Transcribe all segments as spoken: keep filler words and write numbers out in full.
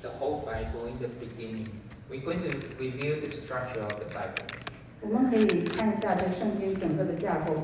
the whole Bible in the beginning. We're going to review the structure of the Bible. 我们可以看一下这圣经整个的架构。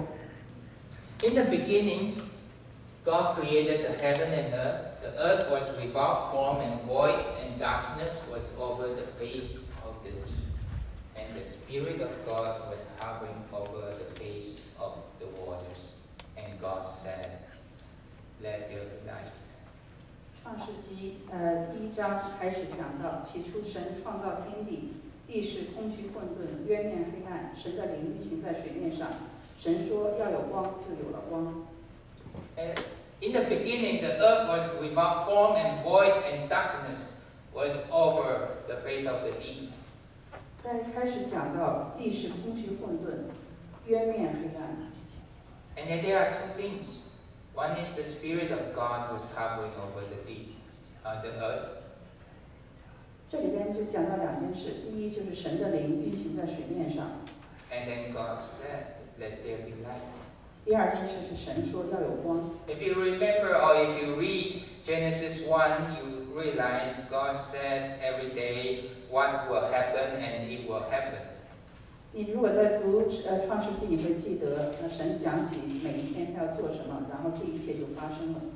In the beginning, God created the heaven and earth. The earth was without form and void, and darkness was over the face of the deep. And the Spirit of God was hovering over the face of the waters. And God said, "Let there be light." 创世纪呃第一章开始讲到，起初神创造天地，地是空虚混沌，渊面黑暗，神的灵运行在水面上。神说要有光，就有了光。 And in the beginning, the earth was without form and void, and darkness was over the face of the deep. 在开始讲到地是空虚混沌，渊面黑暗。 And then there are two things. One is the Spirit of God was hovering over the deep, uh, the earth. 这里边就讲到两件事，第一就是神的灵运行在水面上。 And then God said, "Let there be light." 第二件事是神说要有光。 If you remember or if you read Genesis one, you realize God said every day what will happen and it will happen. 你如果在读呃创世纪，你会记得，那神讲起每一天他要做什么，然后这一切就发生了。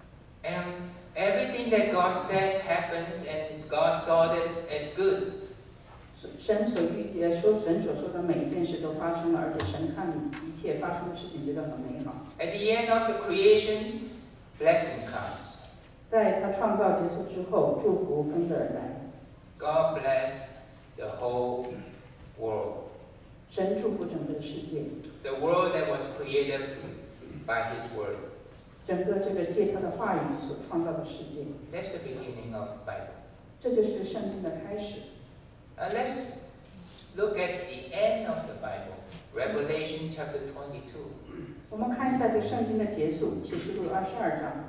And everything that God says happens, and God saw it as good. 神所预呃说神所说的每一件事都发生了，而且神看一切发生的事情觉得很美好。 At the end of the creation, blessing comes. 在他创造结束之后，祝福跟着而来。 God blessed the whole world. 神祝福整个世界。 The world that was created by His word. 整个这个借他的话语所创造的世界。 That's the beginning of Bible. 这就是圣经的开始。 Uh, let's look at the end of the Bible. Revelation chapter twenty-two. 我们看一下这圣经的结束，启示录二十二章。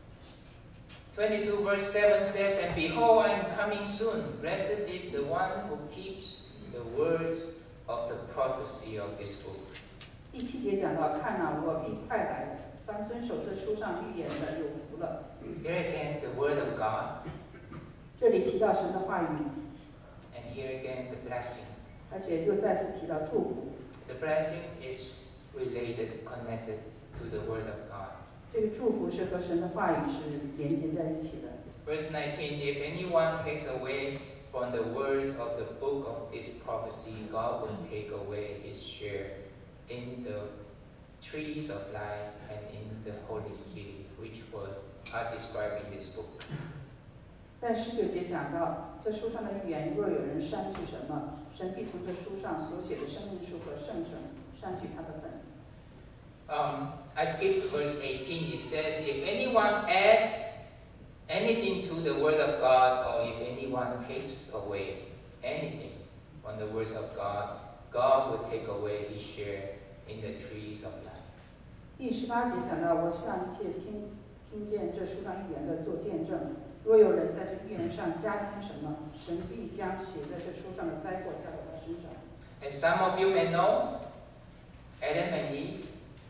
twenty-two verse seven says, "And behold, I am coming soon. Blessed is the one who keeps the words of the prophecy of this book." 第七节讲到，看哪，我必快来，凡遵守这书上预言的，有福了。 Here again, the word of God. 这里提到神的话语。 And here again, the blessing. 而且又再次提到祝福。 The blessing is related, connected to the word of God. 这个祝福是和神的话语是连接在一起的。 Verse nineteen, "If anyone takes away from the words of the book of this prophecy, God will take away his share in the trees of life and in the holy city, which were, are described in this book." 在十九节讲到，这书上的预言，若有人删去什么，神必从这书上所写的生命书和圣城删去他的份。 Um, I skipped verse eighteen. It says, "If anyone add anything to the word of God, or if anyone takes away anything from the words of God, God will take away his share in the trees of life." 第十八节讲到，我向一切听听见这书上预言的做见证。若有人在这预言上加添什么，神必将写在这书上的灾祸加到他身上。 As some of you may know, Adam and Eve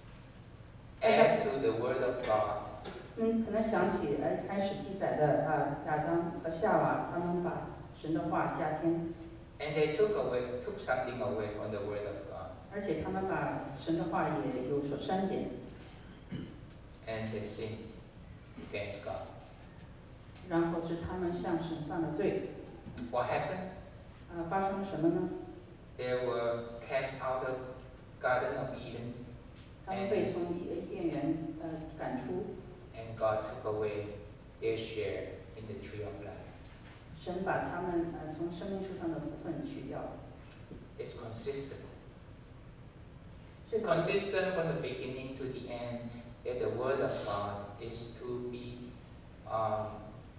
add to the word of God. 嗯，可能想起哎，开始记载的啊，亚当和夏娃，他们把神的话加添。 And they took away, took something away from the word of God. 而且他们把神的话也有所删减。 And they sinned against God. 然后是他们向神犯了罪。 What happened? 啊，发生了什么呢？ They were cast out of Garden of Eden. 他们被从伊甸园呃赶出。 And God took away their share in the tree of life. 神把他们呃从生命树上的福分取掉。 It's consistent. 这个 Consistent from the beginning to the end that the word of God is to be um,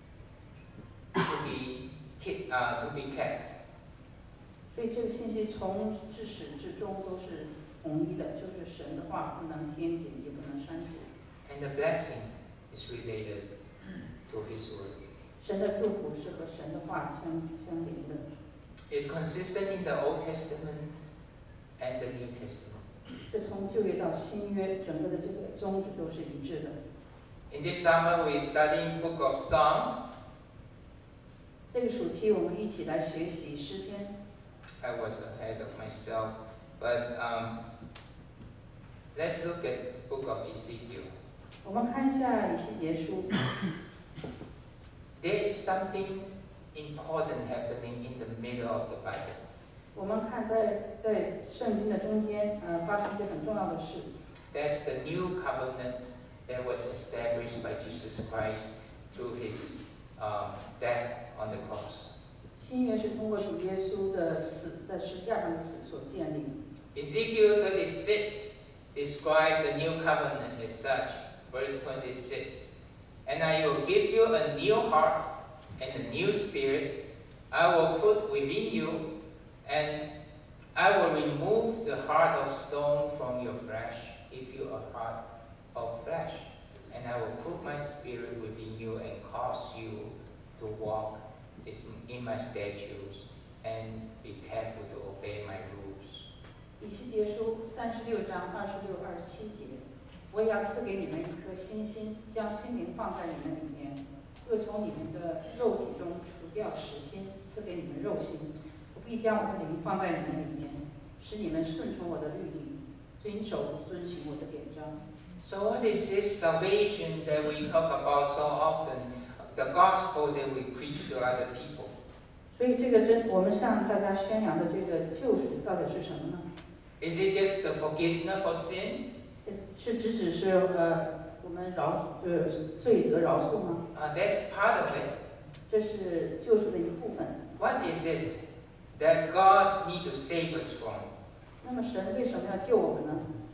to be keep, uh, to be kept. 所以这个信息从至始至终都是统一的，就是神的话不能添减，也不能删除。 And the blessing is related to His word. 神的祝福是和神的话相相连的。 It's consistent in the Old Testament and the New Testament. 这从旧约到新约，整个的这个宗旨都是一致的。 In this summer, we're studying Book of Psalm. 这个暑期我们一起来学习诗篇。 I was ahead of myself, but um, let's look at book of Ezekiel. 我们看一下以西结书。 There is something important happening in the middle of the Bible. 我们看在在圣经的中间，呃，发生一些很重要的事。 That's the new covenant that was established by Jesus Christ through his um, death on the cross. 新约是通过主耶稣的死，在十字架上的死所建立。 Ezekiel thirty-six described the new covenant as such. Verse twenty-six. And I will give you a new heart and a new spirit. I will put within you, and I will remove the heart of stone from your flesh, give you a heart of flesh. And I will put my spirit within you and cause you to walk in my statutes and be careful to obey my rules. 以西结书三十六章二十六、二十七节，我也要赐给你们一颗新心，将心灵放在你们里面，又从你们的肉体中除掉实心，赐给你们肉心。我必将我的灵放在你们里面，使你们顺从我的律例，遵守遵行我的典章。 So what is this salvation that we talk about so often? The gospel that we preach to other people. 所以这个真，我们向大家宣扬的这个救赎到底是什么呢？ Is it just the forgiveness for sin? 是只只是呃我们饶呃罪得饶恕吗？ Uh, that's part of it. 这是救赎的一部分。 What is it that God needs to save us from? 那么神为什么要救我们呢？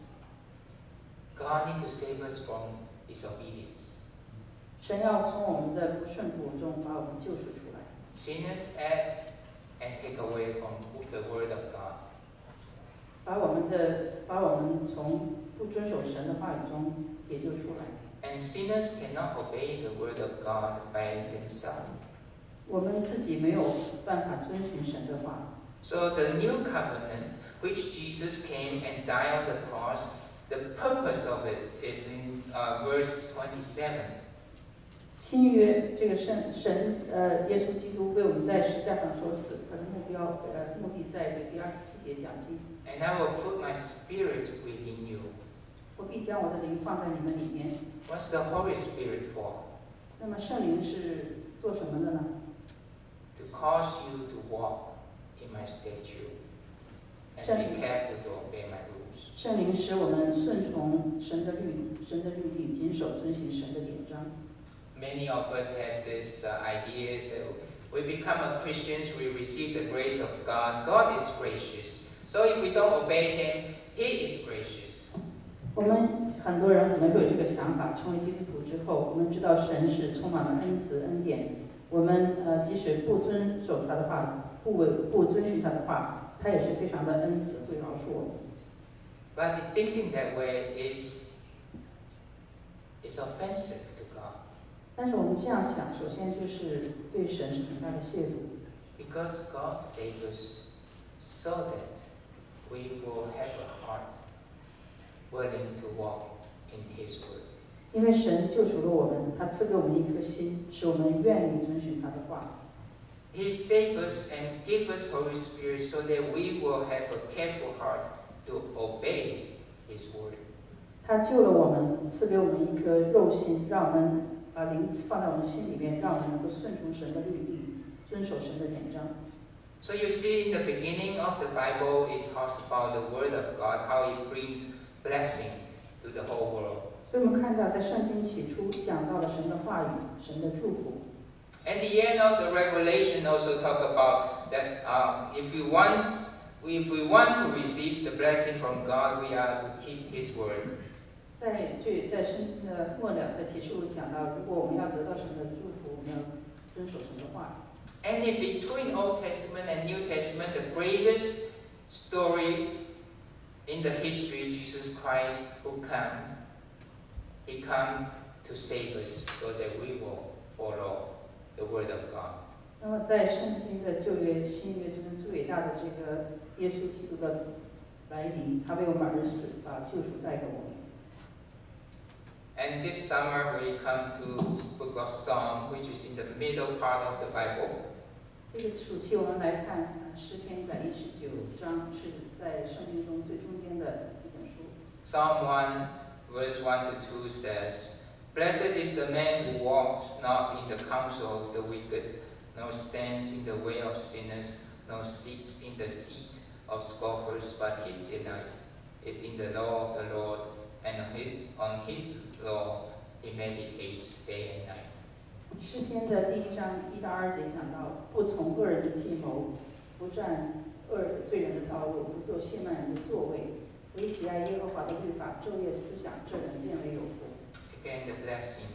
God needs to save us from His obedience. 神要从我们的不顺服中把我们救赎出来。 Sinners act and take away from the word of God. 把我们的把我们从不遵守神的话语中解救出来。 And sinners cannot obey the word of God by themselves. 我们自己没有办法遵循神的话。 So the new covenant, which Jesus came and died on the cross, the purpose of it is in uh, verse twenty-seven. 新约这个神神呃耶稣基督为我们在十字架上所死，他的目标呃目的在这第二十七节讲及。 And I will put my spirit within you. 我必将我的灵放在你们里面。 What's the Holy Spirit for? 那么圣灵是做什么的呢？ To cause you to walk in my statute and be careful to obey my rules. 圣灵使我们顺从神的律神的律例，谨守遵行神的典章。 Many of us have this uh, ideas that we become a Christians, we receive the grace of God. God is gracious. So if we don't obey Him, He is gracious. 我们很多人可能会有这个想法，成为基督徒之后，我们知道神是充满了恩慈恩典。我们呃，即使不遵守他的话，不违不遵循他的话，他也是非常的恩慈，会饶恕我们。 But thinking that way is is offensive to God. 但是我们这样想，首先就是对神是很大的亵渎。 Because God saved us so that we will have a heart willing to walk in His word. 因为神救赎了我们，他赐给我们一颗心，使我们愿意遵循他的话。 He saved us and gave us Holy Spirit so that we will have a careful heart to obey His word. 他救了我们，赐给我们一颗肉心，让我们把灵放在我们心里面，让我们能够顺从神的律例，遵守神的典章。 So you see, in the beginning of the Bible, it talks about the word of God, how it brings blessing to the whole world. 所以我们看到，在圣经起初讲到了神的话语，神的祝福。 At the end of the Revelation, also talk about that um, if we want, if we want to receive the blessing from God, we are to keep His word. 在这在圣经的末了，在启示录讲到，如果我们要得到神的祝福，我们要遵守神的话。 And in between Old Testament and New Testament, the greatest story in the history, Jesus Christ who come, He come to save us so that we will follow the word of God. 那么在圣经的旧约、新约中最伟大的这个耶稣基督的来临，他为我们而死，把救赎带给我们。 And this summer we come to Book of Psalm, which is in the middle part of the Bible. 这个暑期我们来看呃诗篇一百一十九章，是在圣经中最中间的一本书。 Psalm one, verse one to two says, Blessed is the man who walks not in the counsel of the wicked, nor stands in the way of sinners, nor sits in the seat of scoffers, but his delight is in the law of the Lord, and on his law he meditates day and night. 诗篇的第一章一到二节讲到，不从恶人的计谋，不站恶罪人的道路，不做亵慢人的座位，唯喜爱耶和华的律法，昼夜思想，这人便为有福。 Again, the blessing.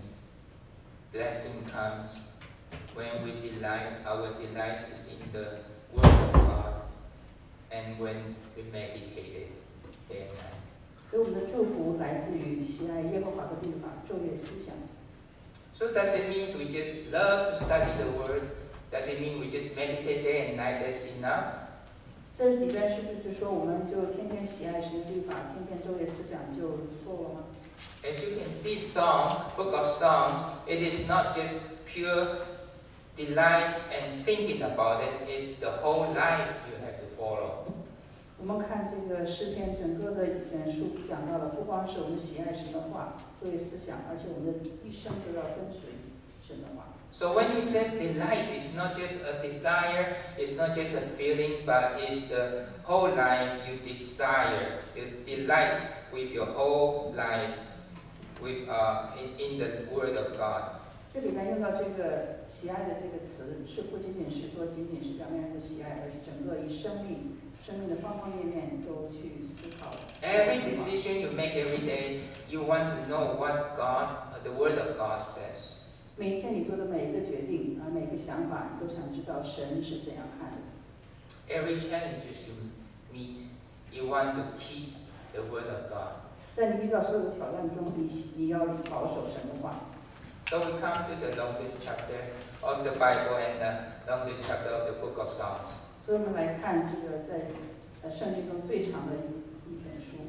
Blessing comes when we delight, our delight is in the Word of God, and when we meditate it day and night. 所以我们的祝福来自于喜爱耶和华的律法，昼夜思想。 So does it mean we just love to study the Word? Does it mean we just meditate day and night? That's enough? 这里边是不是就说我们就天天喜爱神的律法，天天昼夜思想就够了吗？ As you can see, Psalm, Book of Psalms, it is not just pure delight and thinking about it. It's the whole life you have to follow. 我们看这个诗篇整个的一卷书讲到了，不光是我们喜爱神的话，昼夜思想，而且我们的一生都要跟随神的话。 So when he says delight, it's not just a desire, it's not just a feeling, but it's the whole life you desire. You delight with your whole life with uh, in, in the Word of God. 这里面用到这个喜爱的这个词，是不仅仅是说仅仅是表面上的喜爱，而是整个以生命、生命的方方面面都去思考。 Every decision you make every day, you want to know what God, uh, the Word of God says. 每天你做的每一个决定啊，每个想法，你都想知道神是怎样看的。 Every challenges you meet, you want to keep the Word of God. 在你遇到所有的挑战中，你你要保守神的话。 So we come to the longest chapter of the Bible and the longest chapter of the Book of Psalms. 所以我们来看这个在呃圣经中最长的一一本书。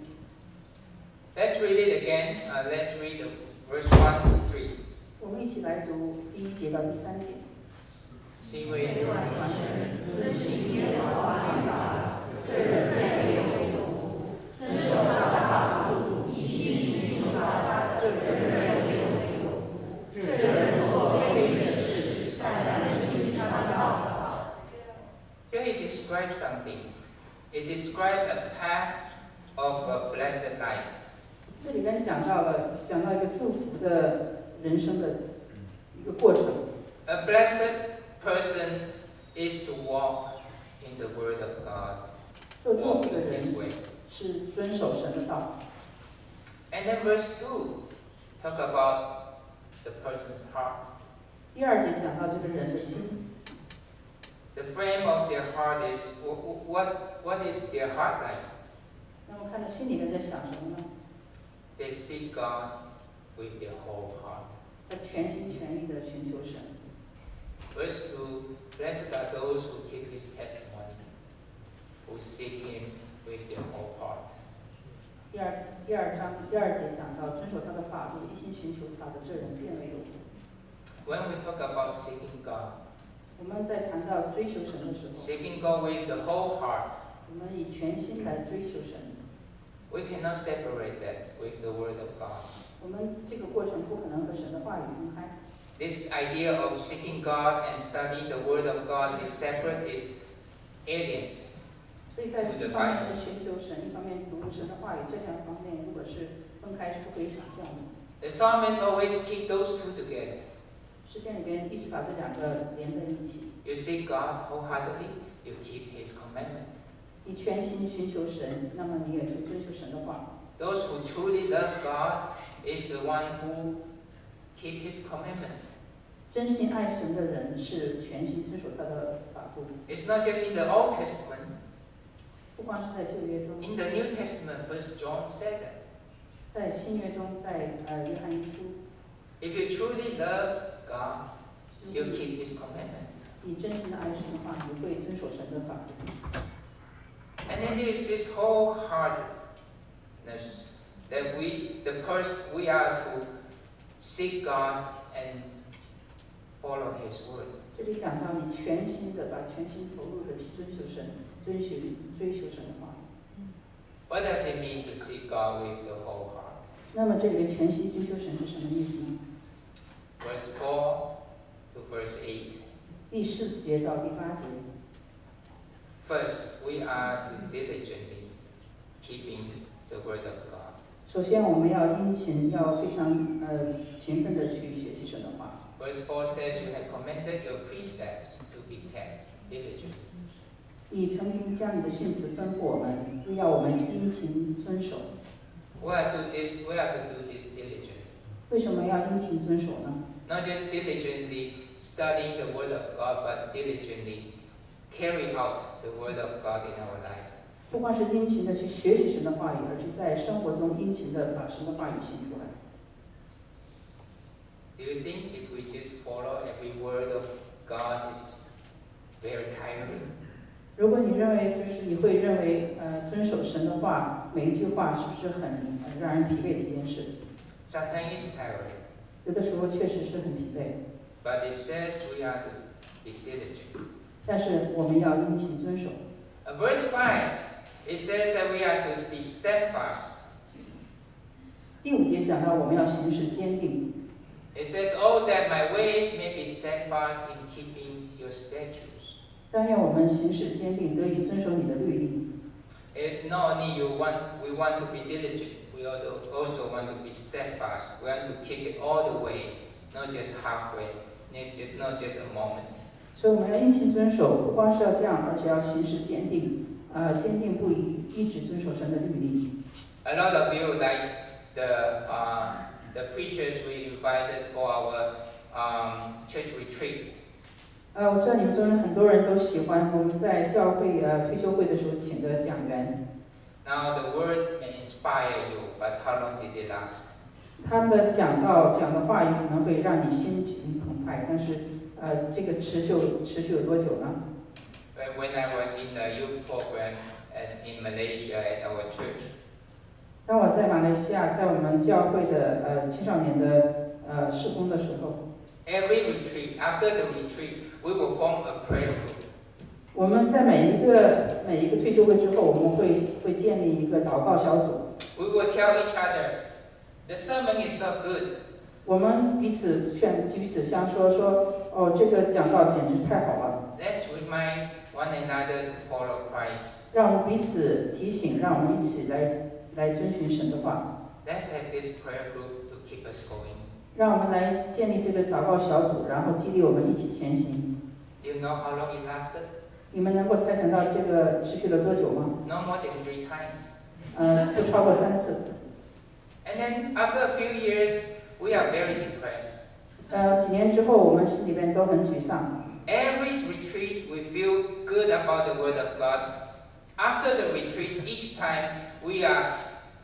Let's read it again. Uh, let's read the verse one to three. 我们一起来读第一节到第三节。 See where it 每 is. 晚完全遵行耶和华律法，对人便为有福。遵守他的法度，一心寻求他，这人便为有福。这人做非义的事，但人行他的道法。 Here he describes something. He describes a path of a blessed life. 这里边讲到了，讲到一个祝福的人生的一个过程。 A blessed person is to walk in the Word of God, 做祝 walk 福的 in 人 His way. 是遵守神的道。 And then verse two talk about the person's heart. 第二节讲到这个人的心， The frame of their heart is wh- what? What is their heart like? 那么看到心里面在想什么呢？ They seek God with their whole heart. 他全心全意的寻求神。 Verse two, blessed are those who keep His testimony, who seek Him with their whole heart. 第二第二章第二节讲到，遵守他的法度，一心寻求他的，这人变为有福。 When we talk about seeking God, 我们在谈到追求神的时候， seeking God with the whole heart, 我们以全心来追求神。 we cannot separate that with the Word of God. 我们这个过程不可能和神的话语分开。 This idea of seeking God and studying the Word of God is separate, is alien. 所以在一方面是寻求神，一方面读神的话语，这两方面如果是分开是不可以想象的。 The psalmist always keep those two together. 诗篇里边一直把这两个连在一起。 You seek God wholeheartedly, you keep His commandment. 你全心寻求神，那么你也去遵守神的话。 Those who truly love God is the one who keep His commandment. 真心爱神的人是全心遵守他的法度。 It's not just in the Old Testament. 不光是在旧约中， In the New Testament, First John said that. 在新约中，在呃约翰一书， If you truly love God, you keep His commandment. 你真心的爱神的话，你会遵守神的法律。 And then there is this wholeheartedness that we, the person, we are to seek God and follow His word. 这里讲到你全心的把全心投入的去遵守神，遵循追求神的话语。 What does it mean to seek God with the whole heart? 那么这里的全心追求神是什么意思呢？ Verse four to verse eight. 第四节到第八节。 First, we are to diligently keeping the word of God. 首先，我们要殷勤，要非常呃勤奋的去学习神的话。 Verse four says, "You have commanded your precepts to be kept diligently." 你曾经将你的训词吩咐我们，又要我们殷勤遵守。 We are to this. We are to do this diligently. 为什么要殷勤遵守呢？ Not just diligently studying the word of God, but diligently carry out the word of God in our life. 不光是殷勤的去学习神的话语，而是在生活中殷勤的把神的话语行出来。 Do you think if we just follow every word of God is very tiring? 如果你认为就是你会认为呃遵守神的话，每一句话是不是很呃让人疲惫的一件事？ Sometimes it's tiring. 有的时候确实是很疲惫。 But it says we are to be diligent. 但是我们要殷勤遵守。 Uh, verse five, it says that we are to be steadfast. 第五节讲到我们要行事坚定。 It says, "Oh, that my ways may be steadfast in keeping your statutes." 但愿我们行事坚定，得以遵守你的律例。 It, not only you want, we want to be diligent, we also want to be steadfast. We want to keep it all the way, not just halfway, not just a moment. 所以我们要殷勤遵守，不光是要这样，而且要行事坚定，呃，坚定不移，一直遵守神的律例。 A lot of you like the uh, the preachers we invited for our um, church retreat. 呃，我知道你们中有很多人都喜欢我们在教会呃退休会的时候请的讲员。 Now the word may inspire you, but how long did it last? 他们的讲道讲的话语可能会让你心情澎湃，但是呃，这个持续持续有多久呢？ When I was in the youth program at, in Malaysia at our church, 当我在马来西亚，在我们教会的呃青少年的呃事工的时候， every retreat, after the retreat, we will form a prayer group. 我们在每一个每一个退休会之后，我们会会建立一个祷告小组。 We will tell each other, "The sermon is so good." 我们彼此劝，彼此相说说，哦，这个讲道简直太好了。 Let's remind one another to follow Christ. 让我们彼此提醒，让我们一起来来遵循神的话。 Let's have this prayer group to keep us going. 让我们来建立这个祷告小组，然后激励我们一起前行。 Do you know how long it lasted? 你们能够猜想到这个持续了多久吗？ No more than three times. 嗯，不超过三次。 And then after a few years, we are very depressed. 呃，几年之后，我们心里边都很沮丧。 Every retreat, we feel good about the Word of God. After the retreat, each time we are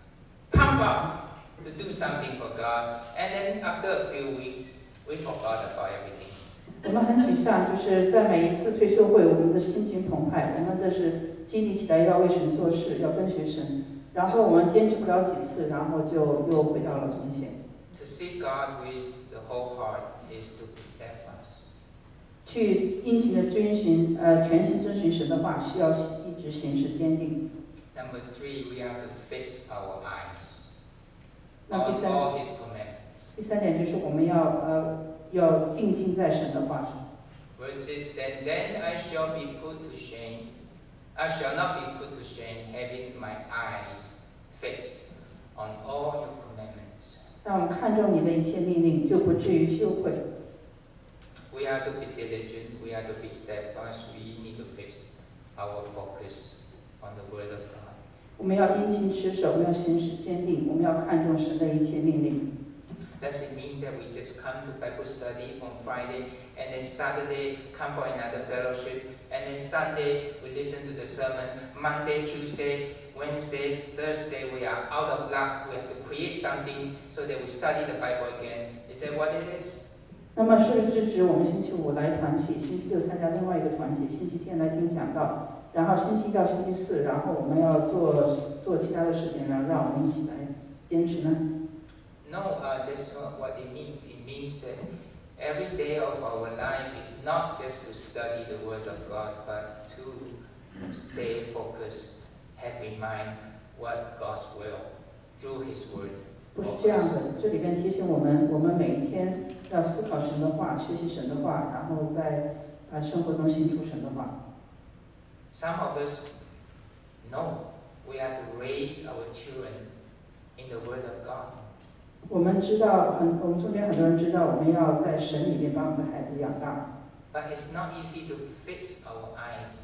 pumped up to do something for God. And then after a few weeks, we forgot about everything. 我们很沮丧，就是在每一次退休会，我们的心情澎湃，我们都是激励起来要为神做事，要跟随神。然后我们坚持不了几次，然后就又回到了从前。 To seek God with the whole heart is to be steadfast. 去殷勤的遵循，呃，全心遵循神的话，需要一直行事坚定。 Number three, we are to fix our eyes 那 on 第三， all His commandments. 第三点就是我们要呃要定睛在神的话上。 Verse six, then, then I shall be put to shame. I shall not be put to shame, having my eyes fixed on all your commandments. 让我们看重你的一切命令，就不至于羞愧。 We are to be diligent, we are to be steadfast, we need to fix our focus on the Word of God. 我们要殷勤持守，我们要行事坚定，我们要看重神的一切命令。 Does it mean that we just come to Bible study on Friday and then Saturday come for another fellowship and then Sunday we listen to the sermon, Monday, Tuesday, Wednesday, Thursday we are out of luck, we have to create something so that we study the Bible again? Is that what it is? 那么是不是指我们星期五来团契，星期六参加另外一个团契，星期天来听讲道，然后星期一到星期四，然后我们要做做其他的事情，然后让我们一起来坚持呢？ No, uh, that's not what it means. It means that every day of our life is not just to study the Word of God, but to stay focused, have in mind what God's will through His Word. 不是这样的，这里边提醒我们，我们每一天要思考神的话，学习神的话，然后在啊生活中行出神的话。 Some of us know we have to raise our children in the Word of God. 我们知道，很我们中间很多人知道，我们要在神里面把我们的孩子养大。 But it's not easy to fix our eyes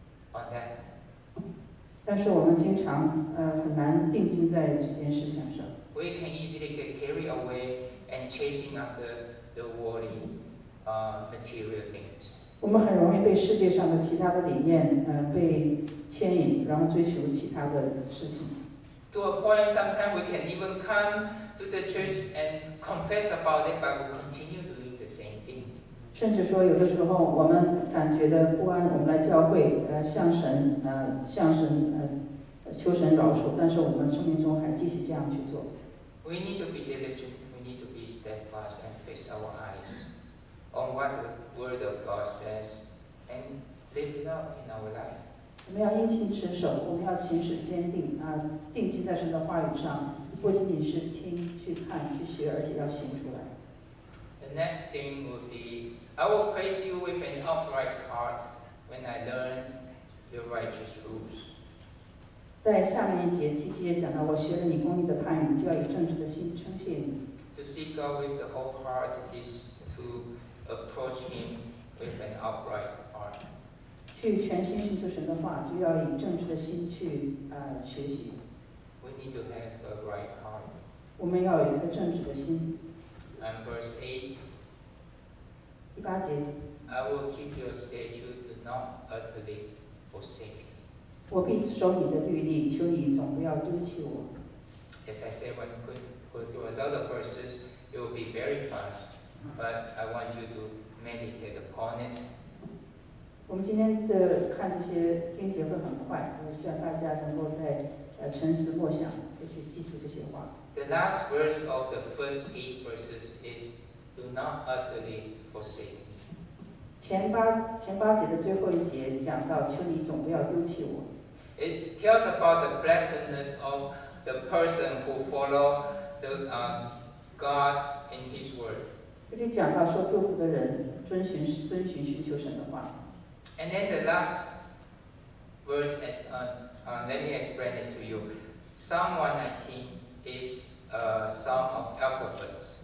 on that. 但是我们经常呃很难定睛在这件事情上。 We can easily get carried away and chasing after the worldly, uh, material things. 我们很容易被世界上的其他的理念呃被牵引，然后追求其他的事情。 To a point, sometimes we can even come to the church and confess about it, but we continue doing the same thing. 甚至说，有的时候我们感觉的不安，我们来教会，呃，向神，呃，向神，呃，求神饶恕，但是我们生命中还继续这样去做。 We need to be diligent. We need to be steadfast and fix our eyes on what the Word of God says and live it out in our life. 我们要殷勤持守，我们要行事坚定啊，定睛在神的话语上，不仅仅是听、去看、去学，而且要行出来。 The next thing would be, I will praise you with an upright heart when I learn your righteous rules. 在下面一节，七七也讲到，我学了你公义的判语，就要以正直的心称谢你。 To seek God with the whole heart is to approach Him with an upright heart. 去全心寻求神的话，就要以正直的心去呃学习。 We need to have a right heart. 我们要有一颗正直的心。 And verse eight. 第八节。 I will keep your statute, do not utterly forsake me. 我必守你的律例，求你总不要丢弃我。 As I said, when we go through a lot of verses, it will be very fast, but I want you to meditate upon it. 我们今天的看这些经节会很快，我希望大家能够在呃沉思默想，会去记住这些话。 The last verse of the first eight verses is, "Do not utterly forsake me." 前八前八节的最后一节讲到，求你总不要丢弃我。 It tells about the blessedness of the person who follow the uh, God in His Word. 这里讲到受祝福的人遵循遵循寻求神的话。 And then the last verse, at, uh, uh, let me explain it to you. Psalm one nineteen is a psalm of alphabets.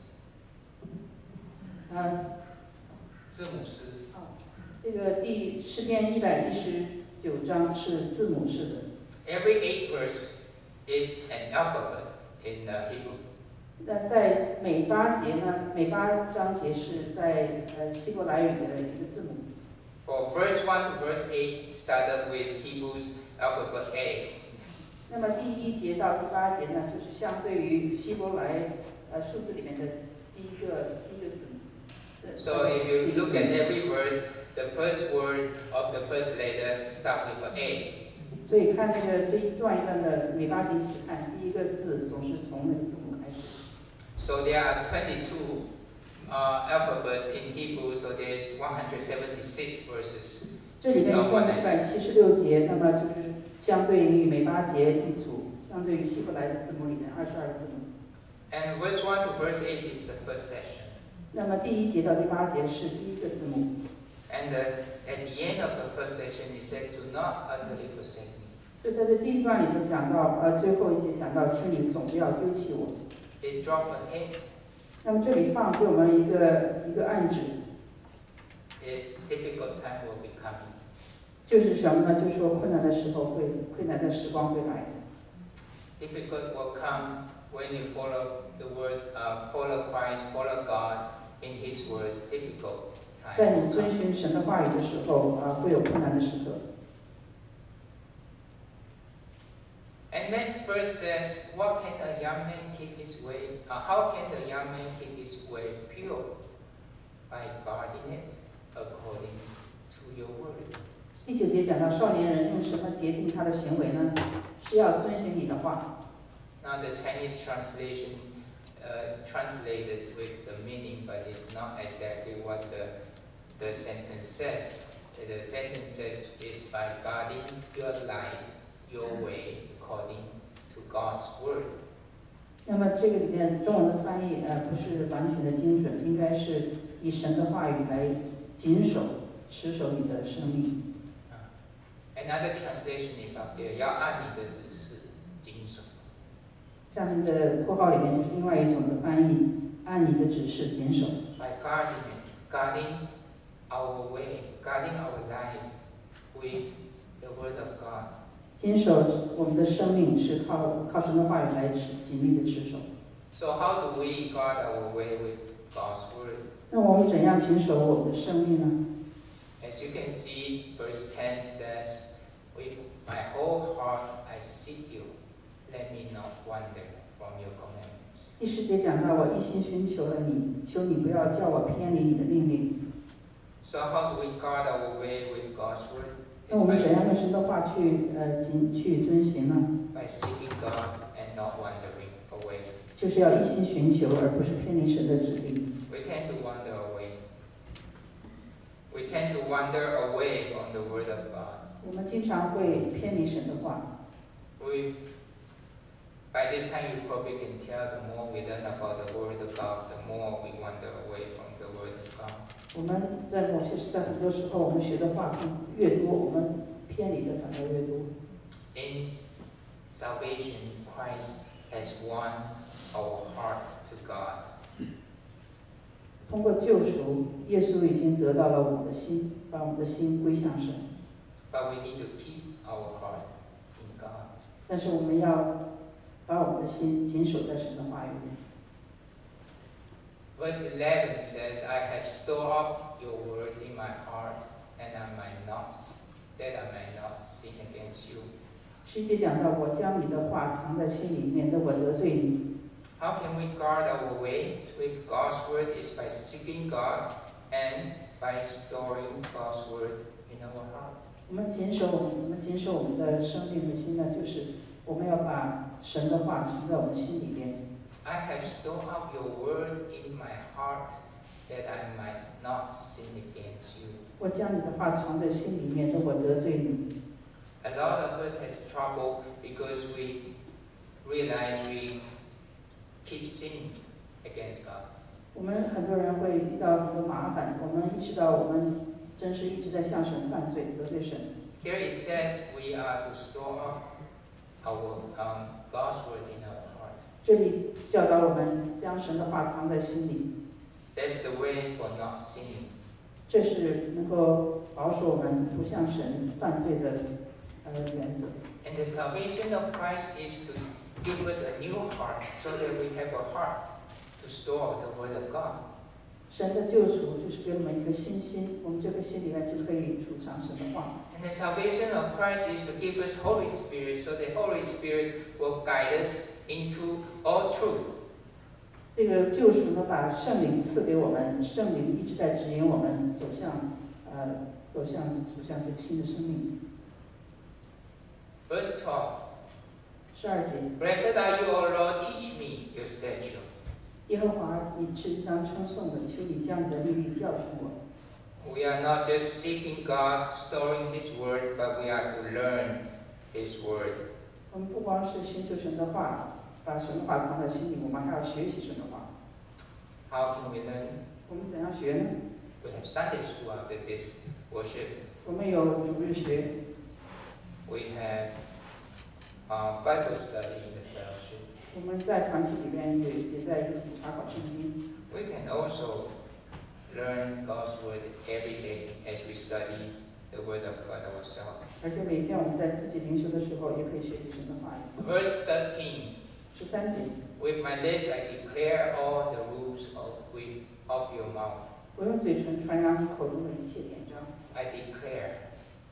嗯。 字母诗。 哦，这个第诗篇一百一十九章是字母式的。 Every eight verse is an alphabet in uh, Hebrew. 那在每八节呢，每八章节是在呃希伯来语的一个字母。 For verse one to verse eight started with Hebrew's alphabet A. 那么第一节到第八节呢，就是相对于希伯来呃数字里面的第一个第一个字母。 So if you look at every verse, the first word of the first letter starts with an A. 所以看这个这一段一段的每八节一起看，第一个字总是从那个字母开始。 So there are twenty-two uh, alphabets in Hebrew, so there is one hundred seventy-six verses. 这里面一共一百七十六节，那么就是相对于每八节一组，相对于希伯来的字母里面二十二个字母。 And verse one to verse eight is the first section. 那么第一节到第八节是第一个字母。 And the, at the end of the first section, it said, "Do not utterly forsake me." 就在这第一段里头讲到，呃，最后一节讲到，求你总不要丢弃我。 They drop a hint. 那么这里放给我们一个一个暗指。 A difficult time will be coming. 就是什么呢？就是说困难的时候会，困难的时光会来。 Difficult will come when you follow the word, uh, follow Christ, follow God in His word. Difficult time. 在你遵循神的话语的时候，啊、呃，会有困难的时刻。 And next verse says, "What can a young man keep his way? Uh, how can the young man keep his way pure? By guarding it according to your word." 第九节讲到少年人用什么洁净他的行为呢？是要遵循你的话。 Now the Chinese translation uh, translated with the meaning, but it's not exactly what the, the sentence says. The sentence says is by guarding your life, your way, according to God's word. 那么这个里面中文的翻译呃不是完全的精准，应该是以神的话语来谨守、持守你的生命。 Another translation is up there. 要按你的指示谨守。 下面的括号里面就是另外一种的翻译，按你的指示谨守。 By guarding it, guarding our way, guarding our life with the word of God. 谨守我们的生命是靠靠神的话语来持紧密的持守。 So how do we guard our way with God's word? 那我们怎样谨守我们的生命呢？ As you can see, verse ten says, "With my whole heart I seek you. Let me not wander from your commandments." 第十节讲到，我一心寻求了你，求你不要叫我偏离你的命令。 So how do we guard our way with God's word? 那我们怎样用神的话去呃谨去遵行呢？ By seeking God and not wandering away. 就是要一心寻求，而不是偏离神的指令。 We tend to wander away. We tend to wander away from the word of God. 我们经常会偏离神的话。 We, by this time, you probably can tell the more we learn about the word of God, the more we wander away from the word of God. 我们在某些在很多时候，我们学的话越多，我们偏离的反而越多。 In salvation, Christ has won our heart to God. 通过救赎，耶稣已经得到了我们的心，把我们的心归向神。 But we need to keep our heart in God. 但是我们要把我们的心紧守在神的话语里。 Verse eleven says, "I have stored up your word in my heart, and I might not, that I might not sin against you." 十节讲到，我将你的话藏在心里，免得我得罪你。 How can we guard our way with God's word? Is by seeking God and by storing God's word in our heart. 我们谨守我们怎么谨守我们的生命和心呢？就是我们要把神的话存在我们心里边。 I have stored up your word in my heart, that I might not sin against you. 我将你的话藏在心里面，免得我得罪你。 A lot of us has trouble because we realize we keep sinning against God. 我们很多人会遇到很多麻烦，我们意识到我们真是一直在向神犯罪，得罪神。 Here it says we are to store up our um, God's word in our heart. 这里教导我们将神的话藏在心里， That's the way for not sinning. 这是能够保守我们不向神犯罪的呃原则。 And the salvation of Christ is to give us a new heart, so that we have a heart to store the word of God. 神的救赎就是给我们一颗新心，我们这颗心里面就可以储藏神的话。 And the salvation of Christ is to give us Holy Spirit, so the Holy Spirit will guide us into all truth. 这个救赎呢，把圣灵赐给我们，圣灵一直在指引我们走向呃走向走向这个新的生命。 Verse twelve. 十二节， Blessed are you, O Lord, teach me your statute. 耶和华，你是应当称颂的，求你将你的律例教训我。 We are not just seeking God, storing His word, but we are to learn His word. 我们不光是寻求神的话，把神的话藏在心里，我们还要学习神的话。 How can we learn? 我们怎样学呢？ We have Sunday school after this worship. 我们有主日学， We have uh, Bible study in the fellowship. 我们在团契里边也也在一起查考圣经。 We can also learn God's word every day as we study the word of God ourselves. 而且每天我们在自己灵修的时候，也可以学习神的话语。 Verse thirteen. 十三节， With my lips I declare all the rules of, with, of your mouth. 我用嘴唇传扬你口中的一切典章。 I declare.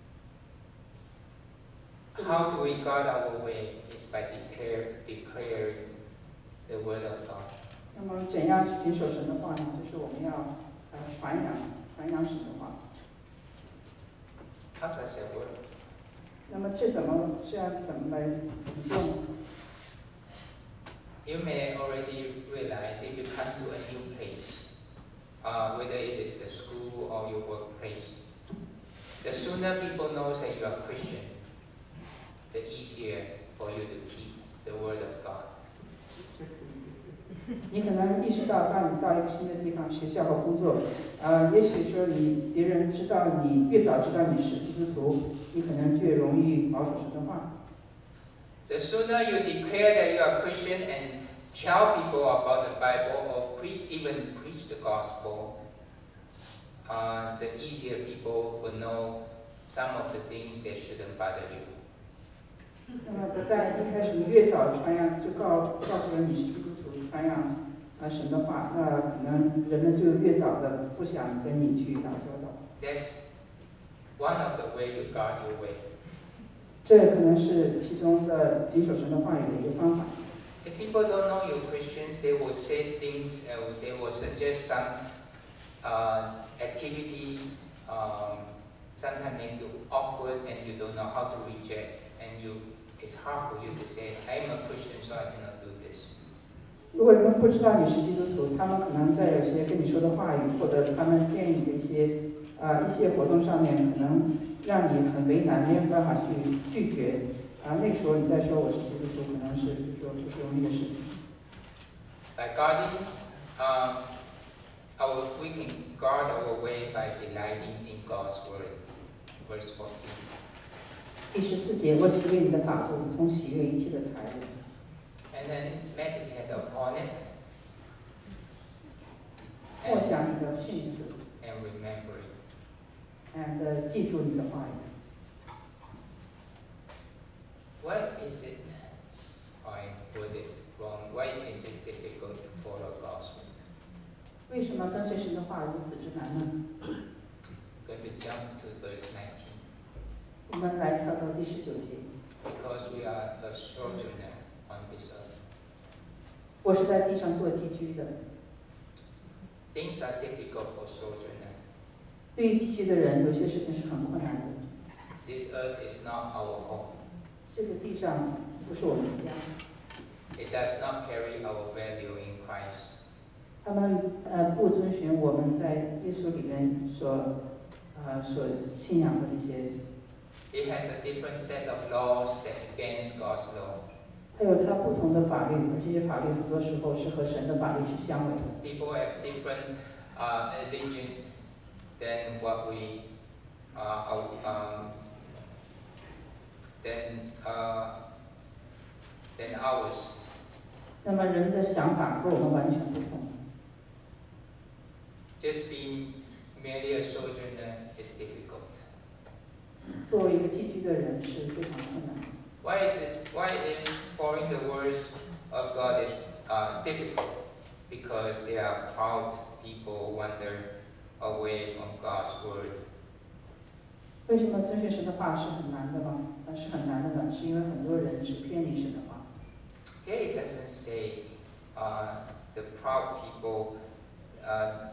How do we guard our way? Is by declare, declaring the word of God. 那么怎样去谨守神的话呢？就是我们要呃传扬传扬神的话。 How does that work? 那么这怎么这样怎么来怎么做呢？ You may already realize if you come to a new place, uh, whether it is the school or your workplace, the sooner people know that you are Christian, the easier for you to keep the word of God. 你可能意识到，当你到一个新的地方，学校和工作，呃，也许说你别人知道你越早知道你是基督徒，你可能越容易保守神的话。 The sooner you declare that you are Christian and tell people about the Bible or preach, even preach the gospel, uh, the easier people will know some of the things that shouldn't bother you. 那么在一开始，你越早传扬，就告告诉人你是基督徒，传扬啊神的话，那可能人们就越早的不想跟你去打交道。 That's one of the way you guard your way. 这可能是其中的谨守神的话语的一个方法。 If people don't know you're Christians, they will say things, uh, they will suggest some uh, activities, um, sometimes make you awkward and you don't know how to reject, and you it's hard for you to say, I am a Christian, so I cannot do this. 如果人们不知道你是基督徒，他们可能在有些跟你说的话语，或者他们建议你的一些啊、呃、一些活动上面，可能让你很为难，没有办法去拒绝。啊、呃，那个时候你再说我是基督徒，可能是就说不是容易的事情。 By guarding, um, our, we can guard our way by delighting in God's word. Verse fourteen. 第十四节，我喜悦你的法度，同喜悦一切的财物。 And then meditate upon it. 默想你的训词。 And remember it. And 记住你的话语。 Why is it I put it wrong? Why is it difficult to follow God's word? 为什么跟随神的话如此之难呢？ Going to jump to verse nineteen. 我们来跳到第十九节。 Because we are a sojourner on this earth. 我是在地上做寄居的。 Things are difficult for sojourner. 对于寄居的人，有些事情是很困难的。 This earth is not our home. 这个地上不是我们的家。 It does not carry our value in Christ. 他们呃不遵循我们在耶稣里面所呃所信仰的一些。 It has a different set of laws that against God's law. 它有它不同的法律，而这些法律很多时候是和神的法律是相违的。 People have different uh, allegiance than what we uh, um, than uh, than ours. 那么人的想法和我们完全不同。 Just being merely a sojourner is difficult. 作为一个寄居的人是非常困难。 Why is it? Why is following the words of God is uh, difficult? Because they are proud people wander away from God's word. 为什么遵循神的话是很难的吗？呃，是很难的呢？是因为很多人是偏离神的话。 Here it doesn't say uh, the proud people. Uh,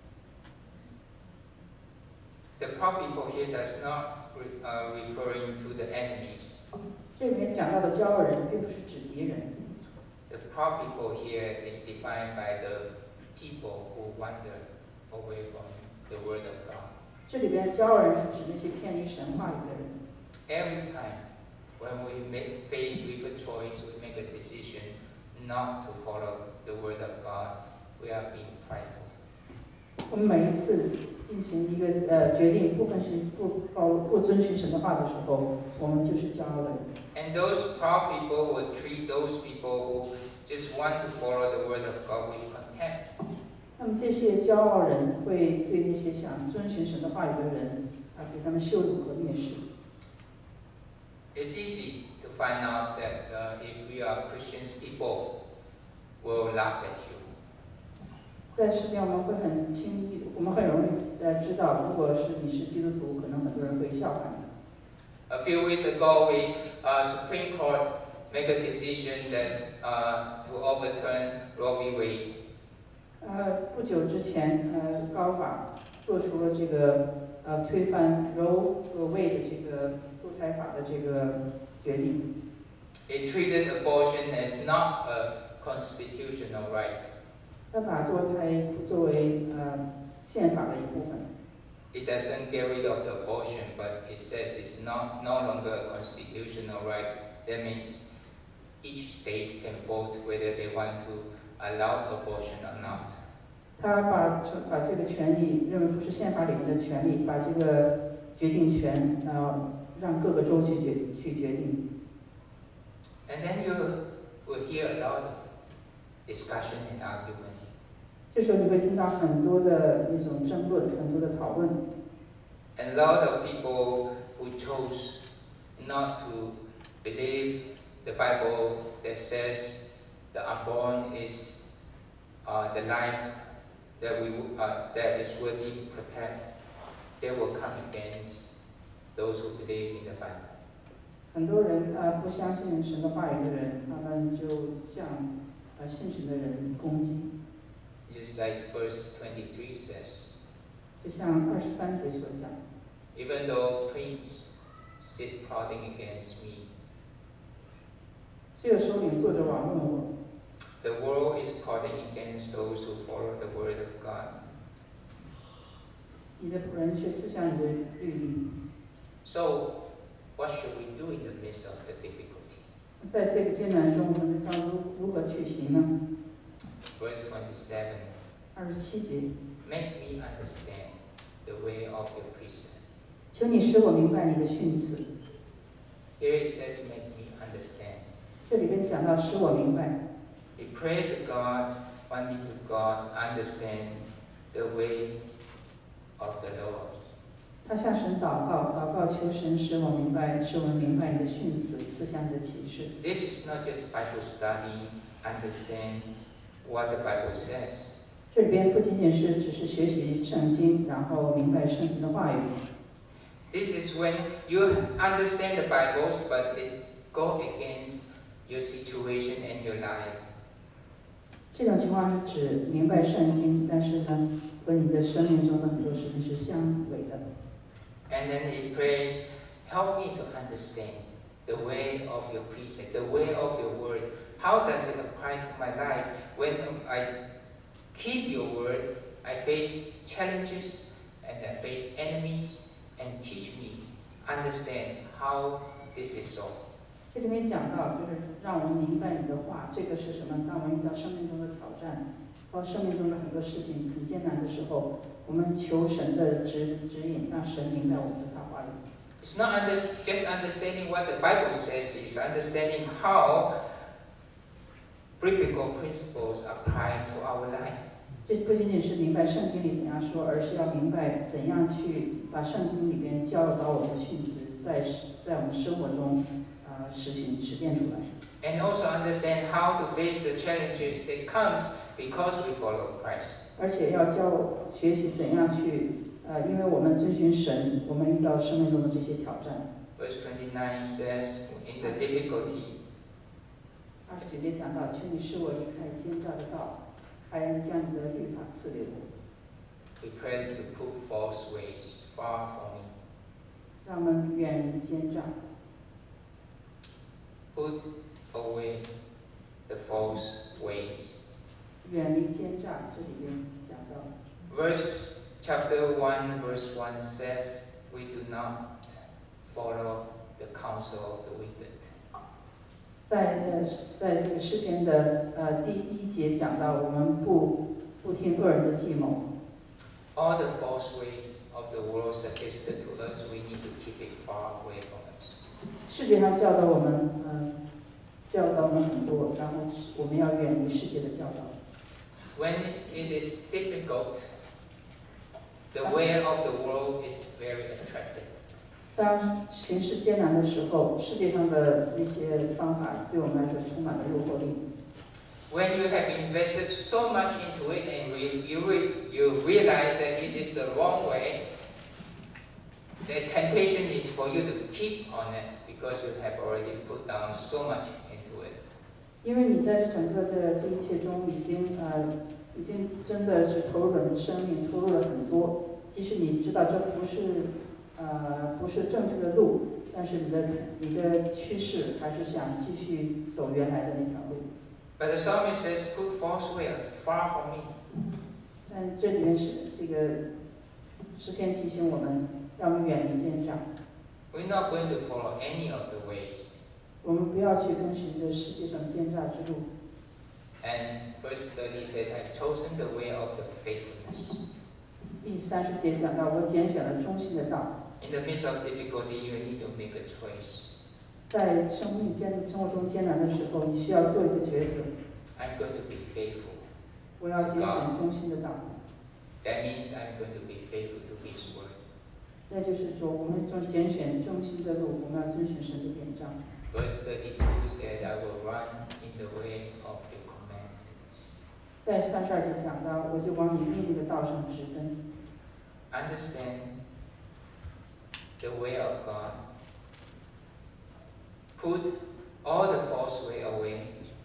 the proud people here does not re, uh, referring to the enemies. 这里面讲到的骄傲人，并不是指敌人。 The proud people here is defined by the people who wander away from the word of God. 这里边骄傲人是指那些偏离神话语的人。 Every time when we make faced with a choice, we make a decision not to follow the word of God, we are being prideful. 我们每一次进行一个呃决定，不跟循不不不遵循神的话的时候，我们就是骄傲的人。 And those proud people will treat those people who just want to follow the word of God with contempt. 那么这些骄傲人会对那些想遵循神的话语的人啊，对他们羞辱和蔑视。 It's easy to find out that uh, if we are Christians, people will laugh at you. 在世间我们会很轻易，我们很容易呃知道，如果是你是基督徒，可能很多人会笑话你。 A few weeks ago, we uh, Supreme Court make a decision that uh, to overturn Roe v. Wade. 呃，不久之前，呃，高法做出了这个呃推翻 Roe Wade 的这个堕胎法的这个决定。 It treated abortion as not a constitutional right. 要把堕胎作为呃宪法的一部分。 It doesn't get rid of the abortion, but it says it's not no longer a constitutional right. That means each state can vote whether they want to allow abortion or not. 他把把这个权利认为不是宪法里面的权利，把这个决定权呃让各个州去决去决定。 And then you will hear a lot of discussion and argument. 这时候你会听到很多的那种争论，很多的讨论。 And a lot of people who chose not to believe the Bible that says the unborn is uh, the life that we uh, that is worthy to protect, they will come against those who believe in the Bible. 很多人呃不相信神的话语的人，他们就向呃信神的人攻击。 Just like verse twenty-three says. 就像二十三节所讲。 Even though prince sit plotting against me. 虽有首领坐着网论我。 The world is plotting against those who follow the word of God. 你的仆人却思想你的律例。 So, what should we do in the midst of the difficulty? 在这个艰难中，我们要如如何去行呢 ？Verse twenty-seven. 二十七节。 Make me understand the way of your precept. 求你使我明白你的训词。 Here it says, "Make me understand." 这里边讲到使我明白。 He prayed to God, wanting to God understand the way of the Lord. 他向神祷告，祷告求神使我明白，使我们明白你的训词，赐下你的启示。 This is not just Bible study, understand what the Bible says. 这里边不仅仅是只是学习圣经，然后明白圣经的话语。 This is when you understand the Bible, but it go against your situation and your life. 这种情况是指明白圣经，但是呢，和你的生命中的很多事情是相违的。 And then he prays, help me to understand the way of your precept, the way of your word. How does it apply to my life? When I keep your word, I face challenges and I face enemies, and teach me, understand how this is so. 这里面讲到，就是让我们明白你的话，这个是什么？当我们遇到生命中的挑战，或生命中的很多事情很艰难的时候，我们求神的指指引，让神明白我们的他话语。 It's not under, just understanding what the Bible says, it's understanding how biblical principles apply to our life. 这不仅仅是明白圣经里怎样说，而是要明白怎样去把圣经里边教导我们的训词，在在我们生活中呃实行实践出来。 And also understand how to face the challenges that comes because we follow Christ. 而且要教学习怎样去呃，因为我们遵循神，我们遇到生命中的这些挑战。 Verse twenty-nine says, in the difficulty. 二十九节讲到，求你使我离开奸诈的道。还将你的律法赐给我。 We pray to put false ways far from me. 让我们远离奸诈。 Put away the false ways. 远离奸诈，这里边讲到。 Verse chapter one, verse one says, "We do not follow the counsel of the wicked." 在呃，在这个诗篇的呃第一节讲到，我们不不听恶人的计谋。 All the false ways of the world suggested to us, we need to keep it far away from us. 世界上教导我们，呃，教导我们很多，然后我们要远离世界的教导。 When it is difficult, the way of the world is very attractive. 当形势艰难的时候，世界上的那些方法对我们来说充满了诱惑力。 When you have invested so much into it and you, you, you realize that it is the wrong way, the temptation is for you to keep on it because you have already put down so much into it. 因为你在这整个的这一切中已经呃，已经真的是投入了你的生命，投入了很多。即使你知道这不是。呃，不是正确的路，但是你的你的趋势还是想继续走原来的那条路。 But the psalmist says, "Put false way far from me." 但这里面是这个诗篇提醒我们，让我们远离奸诈。 We're not going to follow any of the ways. 我们不要去跟随着世界上奸诈之路。 And verse thirty says, "I've chosen the way of the faithfulness." 第三十节讲到，我拣选了忠心的道。 In the midst of difficulty, you need to make a choice. 在生命艰生活中艰难的时候，你需要做一个抉择。 I'm going to be faithful. 我要拣选忠心的道。 That means I'm going to be faithful to His word. 那就是说，我们中拣选忠心的路，我们要遵循神的典章。 Verse thirty-two said, "I will run in the way of your commandments." 在三十二节讲到，我就往你命令的道上直奔。 Understand the way of God. Put all the false way away.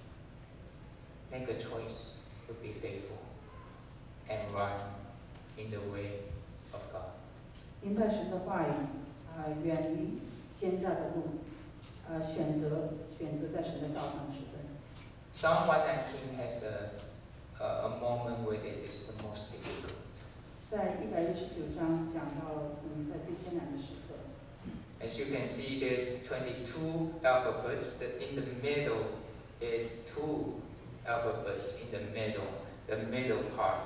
Make a choice to be faithful and run in the way of God. 明白神的话语，啊、呃，远离奸诈的路，啊、呃，选择选择在神的道上直奔。 Psalm one nineteen has a, a a moment where this is the most difficult. 在一百一十九章讲到，嗯，在最艰难的时刻。 As you can see, there's twenty-two alphabets. That in the middle is two alphabets in the middle. The middle part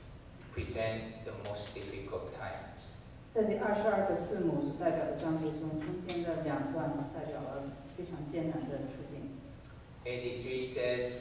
present the most difficult times. 在这二十二个字母所代表的章节中，中间的两段代表了非常艰难的处境。 eighty-three says,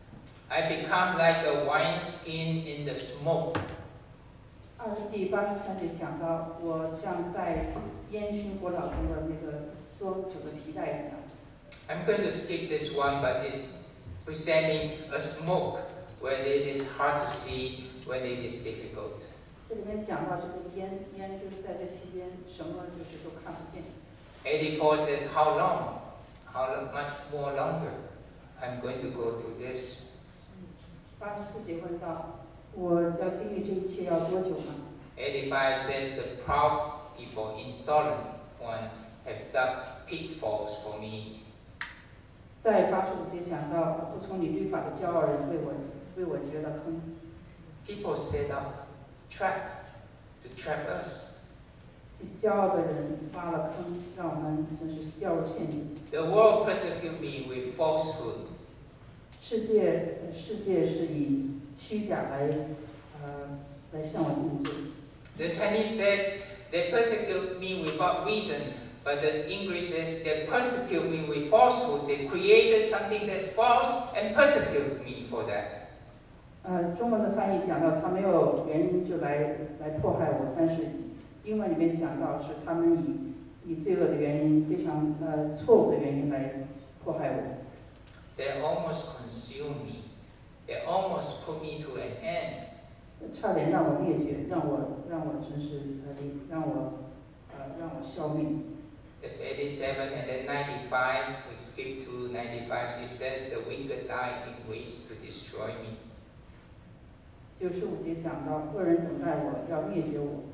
"I become like a wineskin in the smoke." 二十第八十三节讲到，我像在烟熏火燎中的那个装酒的皮带一样。 I'm going to skip this one, but it's presenting a smoke when it is hard to see, when it is difficult. 这里面讲到这个烟，烟就是在这期间什么就是都看不见。 eighty-four says, "How long? How much more longer? I'm going to go through this." 八十四节问到，我要经历这一切要多久呢？ eighty-five says, "The proud people, insolent one, have dug pitfalls for me." 在八十五节讲到，不从你律法的骄傲人为我为我掘了坑。 People set up trap to trap us. 骄傲的人挖了坑，让我们真是掉入陷阱。 The world persecute me with falsehood. 世界世界是以虚假来呃来向我定罪。 The Chinese says they persecute me without reason, but the English says they persecute me with falsehood. They created something that's false and persecute me for that. 呃，中文的翻译讲到他没有原因就来来迫害我，但是英文里面讲到是他们以以罪恶的原因，非常呃错误的原因来迫害我。 They almost consume me. They almost put me to an end. 差点让我灭绝，让我让我真是呃让我呃让我消灭。 There's eighty-seven and then ninety-five. We skip to ninety-five. It says the wicked lie in ways to destroy me. 九十五节讲到，恶人等待我，要灭绝我。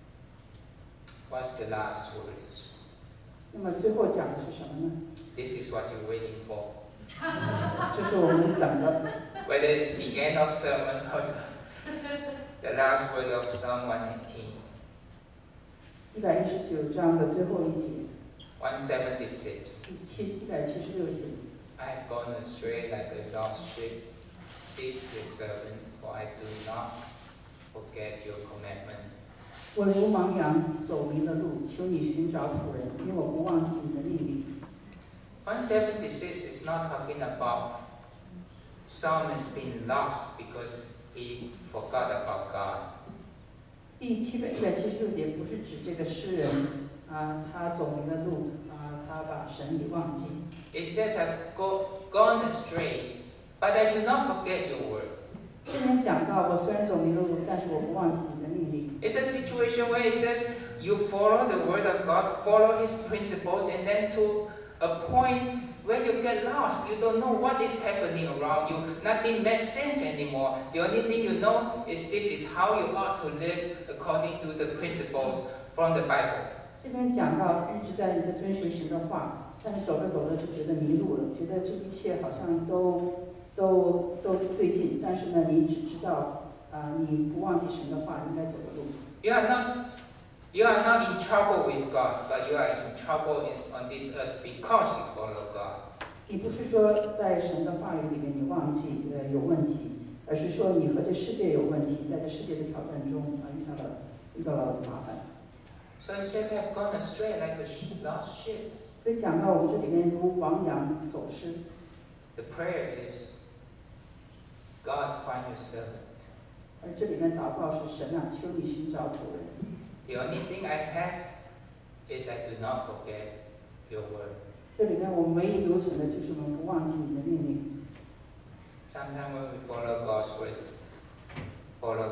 What's the last words? 那么最后讲的是什么呢？ This is what you're waiting for. 这是我们等的。 Whether it's the end of sermon or the, the last word of Psalm one nineteen. 一百一十九章的最后一节。 one seventy-six. 第七一百七十六节。 I have gone astray like a lost sheep. Seek your servant, for I do not forget your commandment. 我如盲羊走迷了路，求你寻找仆人，因为我不忘记你的命令。 one seventy-six is not talking about psalmist being lost because he forgot about God. 第七百一百七十六节不是指这个诗人啊，他走迷了路啊，他把神给忘记。 It says, "I've go, gone astray, but I do not forget your word." 这边讲到，我虽然走迷了路，但是我不忘记你的命令。 It's a situation where it says you follow the word of God, follow His principles, and then to a point where you get lost. You don't know what is happening around you. Nothing makes sense anymore. The only thing you know is this is how you ought to live according to the principles from the Bible. 这边讲到一直在你在遵循神的话，但是走着走着就觉得迷路了，觉得这一切好像都都都对劲，但是呢，你只知道啊、呃，你不忘记神的话应该走的路。 You are not, you are not in trouble with God, but you are in trouble in, on this earth because you follow God. 你不是说在神的话语里面你忘记呃有问题，而是说你和这世界有问题，在这世界的挑战中啊、呃、遇到了遇到了麻烦。 So it says, "I have gone astray like a sheep, lost sheep." 所以讲到我们这里面如亡羊走失。 The prayer is, God, find your servant. 而这里面祷告是神啊，求你寻找仆人。 The only thing I have is I do not forget your word. 这里面我们唯一留存的就是我们不忘记你的命令。 Sometimes when we follow God's word, follow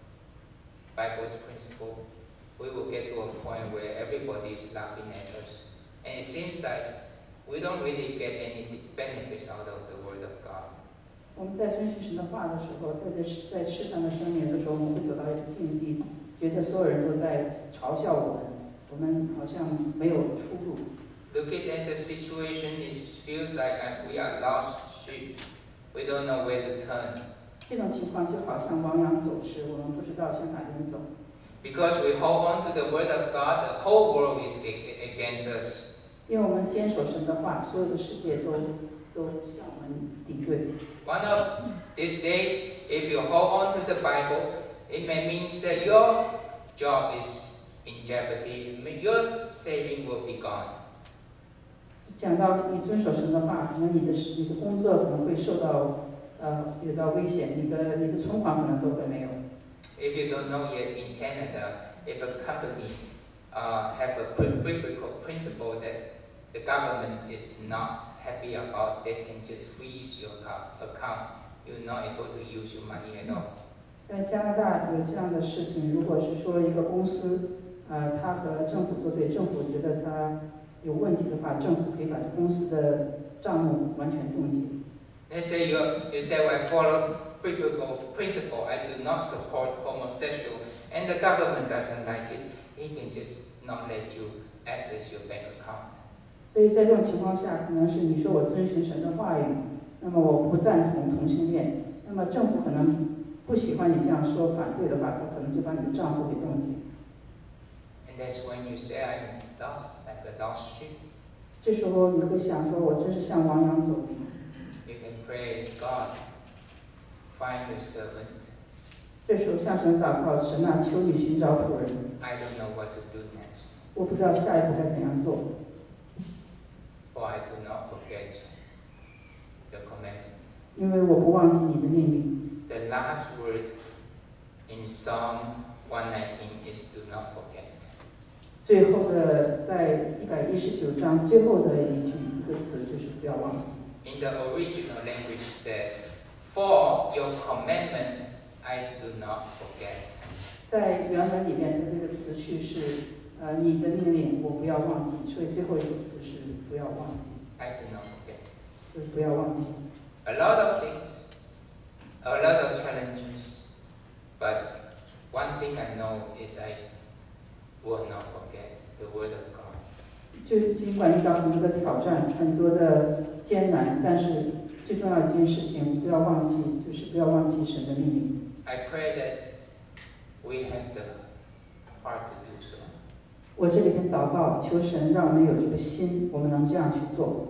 Bible's principle, we will get to a point where everybody is laughing at us. And it seems like we don't really get any benefits out of the word of God. 我们在遵循神的话的时候，在这世在世上的生命，有的时候我们会走到一个境地，觉得所有人都在嘲笑我们，我们好像没有出路。 Looking at the situation, it feels like we are lost sheep. We don't know where to turn. 这种情况就好像亡羊走失，我们不知道向哪边走。 Because we hold on to the word of God, the whole world is against us. 因为我们坚守神的话，所有的世界都都向我们敌对。 One of these days, if you hold on to the Bible, it may mean that your job is in jeopardy. Your saving will be gone. 讲到你遵守神的话，可能你的你的工作可能会受到呃有到危险，你的你的存款可能都会没有。 If you don't know yet, in Canada, if a company uh, have a biblical principle that the government is not happy about, they can just freeze your account. You're not able to use your money at all. 在加拿大有这样的事情，如果是说一个公司，呃，他和政府作对，政府觉得他有问题的话，政府可以把这公司的账目完全冻结。 Let's say you you say, well, I follow biblical principle. I do not support homosexual, and the government doesn't like it. He can just not let you access your bank account. 所以在这种情况下，可能是你说我遵循神的话语，那么我不赞同同性恋，那么政府可能不喜欢你这样说，反对的话，他可能就把你的账户给冻结。 And that's when you say, I'm lost, like a lost sheep. 这时候你会想说，我真是像亡羊走迷。 You can pray, God, find your servant. 这时候向神祷告，神啊，求你寻找仆人。 I don't know what to do next. 我不知道下一步该怎样做。 For I do not forget your commandment. 因为我不忘记你的命令。 The last word in Psalm one nineteen is do not forget. 最后的在一百一十九章最后的一句一个词就是不要忘记。 In the original language says, for your commandment I do not forget. 在原文里面，它这个词序是呃你的命令我不要忘记，所以最后一个词是不要忘记。 I do not forget. 就是不要忘记。 A lot of things, a lot of challenges, but one thing I know is I will not forget the word of God. 就尽管遇到很多的挑战，很多的艰难，但是最重要的一件事情，不要忘记，就是不要忘记神的命令。 I pray that we have the heart to do so. 我这里边祷告，求神让我们有这个心，我们能这样去做。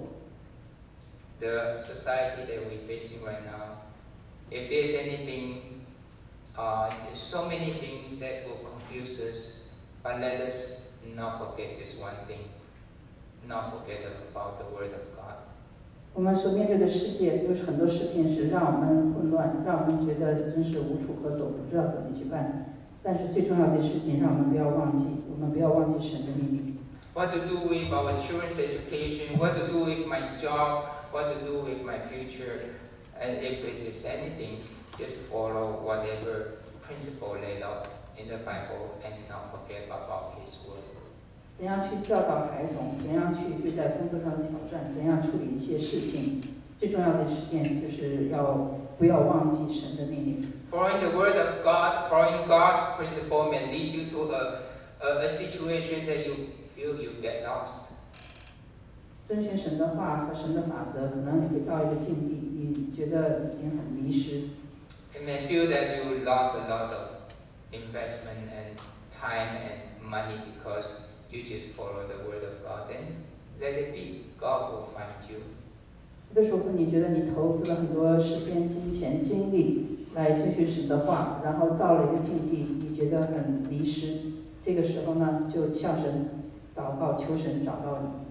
The society that we're facing right now, if there's anything, uh, there's so many things that will confuse us, but let us not forget just one thing, not forget about the word of God. 我们所面对的世界有很多事情是让我们混乱，让我们觉得真是无处可走，不知道怎么去办。但是最重要的事情，让我们不要忘记，我们不要忘记神的命令。 What to do with our children's education? What to do with my job? What to do with my future? And if it is anything, just follow whatever principle laid out in the Bible and not forget about His word. 怎样去教导孩童？怎样去对待工作上的挑战？怎样处理一些事情？最重要的事情就是要不要忘记神的命令。 Following the word of God, following God's principle may lead you to a, a, a situation that you feel you get lost. 遵循神的话和神的法则，可能你会到一个境地，你觉得已经很迷失。 You may feel that you lost a lot of investment and time and money because you just follow the word of God. Then let it be. God will find you. 有的时候你觉得你投资了很多时间、金钱、精力来遵循神的话，然后到了一个境地，你觉得很迷失。这个时候呢，就向神祷告，求神找到你。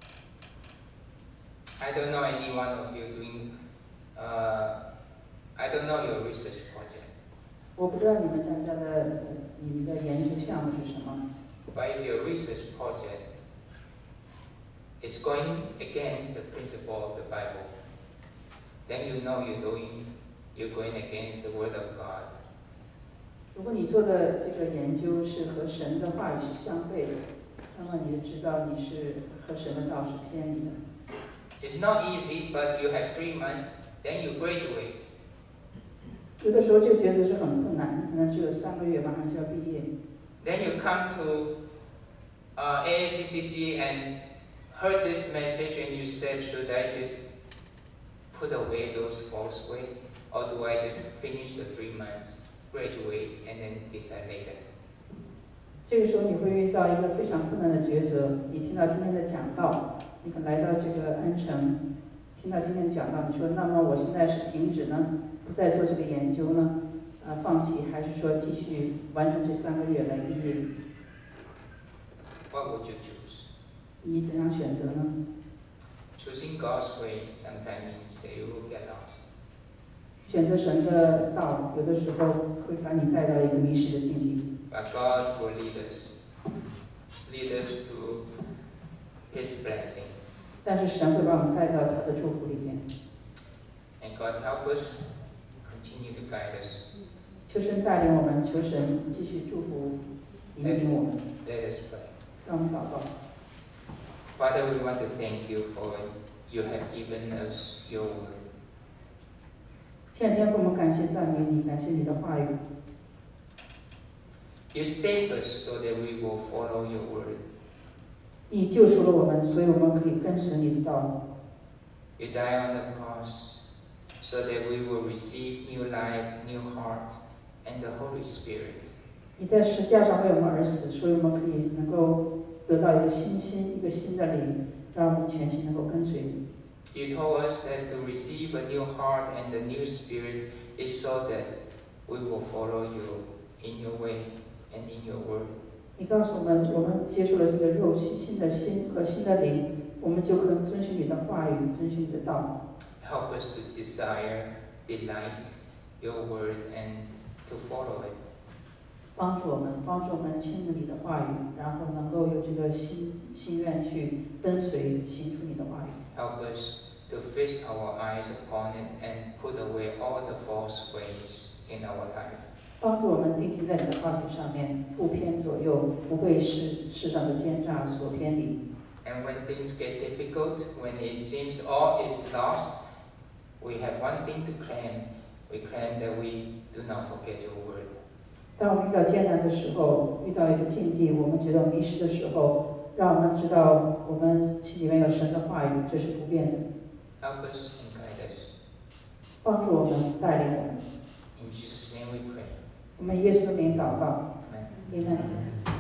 I don't know any one of you doing. Uh, I don't know your research project. 我不知道你们大家的你们的研究项目是什么。 But if your research project is going against the principle of the Bible, then you know you're doing, you're going against the Word of God. 如果你做的这个研究是和神的话语是相悖的，那么你就知道你是和神的道是偏离的。 It's not easy, but you have three months, then you graduate. 有的时候这个抉择是很困难，你可能只有三个月，马上就要毕业。 Then you come to uh, A A C C C and heard this message and you said, should I just put away those false ways, or do I just finish the three months, graduate, and then decide later? 这个时候你会遇到一个非常困难的抉择。你听到今天的讲道，你可能来到这个恩城，听到今天的讲道，你说，那么我现在是停止呢，不再做这个研究呢，呃，放弃，还是说继续完成这三个月来毕业？ What would you choose? 你怎样选择呢？ Choosing God's way sometimes means that you will get lost. 选择神的道，有的时候会把你带到一个迷失的境地。 But God will lead us, lead us to His blessing. 但是神会把我们带到他的祝福里面。 And God help us, continue to guide us. 求神带领我们，求神继续祝福引领我们。 Let us pray. 让我们祷告。 Father, we want to thank you for you have given us your word. 亲爱的天父，我们感谢赞美你，感谢你的话语。 You save us so that we will follow your word. 你救赎了我们，所以我们可以跟随你的道路。 You die on the cross so that we will receive new life, new heart, and the Holy Spirit. 你在石架上为我们而死，所以我们可以能够得到一个新心，一个新的灵，让我们全心能够跟随你。 You told us that to receive a new heart and a new spirit is so that we will follow you in your way and in your word. 你告诉我们，我们接受了这个肉新新的心和新的灵，我们就可能遵循你的话语，遵循你的道。 Help us to desire, delight your word and to follow it. 帮助我们，帮助我们亲慕你的话语，然后能够有这个心心愿去跟随，行出你的话语。 Help us to fix our eyes upon it and put away all the false ways in our life. 帮助我们定睛在你的话语上面，不偏左右，不被世世上的奸诈所偏离。 And when things get difficult, when it seems all is lost, we have one thing to claim. We claim that we do not forget your word. 当我们遇到艰难的时候，遇到一个境地，我们觉得迷失的时候，让我们知道我们心里面有神的话语，这是不变的。 Help us and guide us. 帮助我们，带领我们。 In Jesus' name we pray. 我们耶稣的名祷告。 Amen. Amen。